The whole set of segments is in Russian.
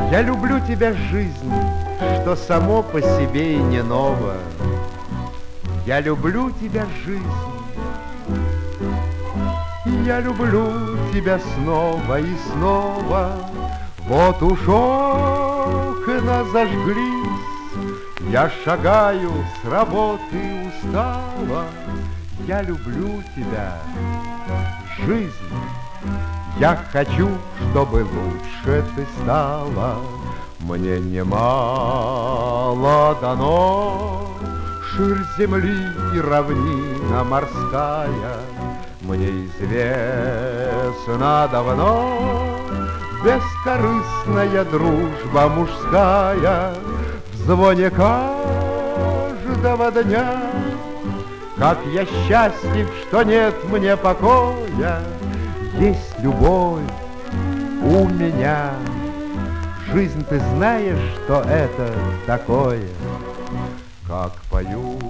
Я люблю тебя, жизнь, что само по себе и не ново. Я люблю тебя, жизнь, я люблю тебя снова и снова. Вот уж окна зажглись, я шагаю с работы устала. Я люблю тебя, жизнь, я хочу, чтобы лучше ты стала. Мне немало дано, ширь земли и равнина морская. Мне известна давно бескорыстная дружба мужская. В звоне каждого дня, как я счастлив, что нет мне покоя. Есть любовь у меня. Жизнь, ты знаешь, что это такое? Как поют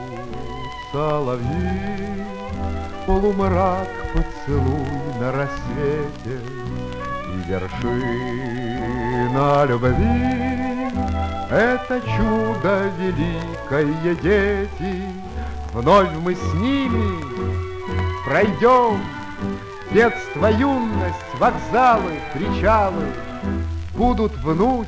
соловьи, полумрак поцелуй на рассвете, и вершина любви — это чудо великое, дети. Вновь мы с ними пройдем детство, юность, вокзалы, причалы. Будут внуки,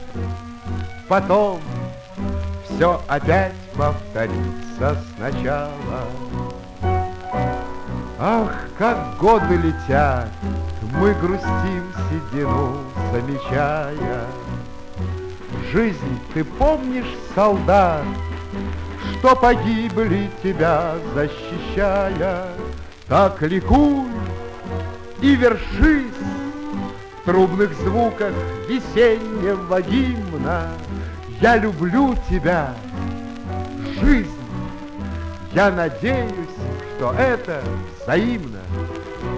потом все опять повторится сначала. Ах, как годы летят, мы грустим седину, замечая. Жизнь, ты помнишь, солдат, что погибли тебя защищая? Так ликуй и вершись в трубных звуках весеннего гимна. Я люблю тебя, жизнь, я надеюсь, что это взаимно.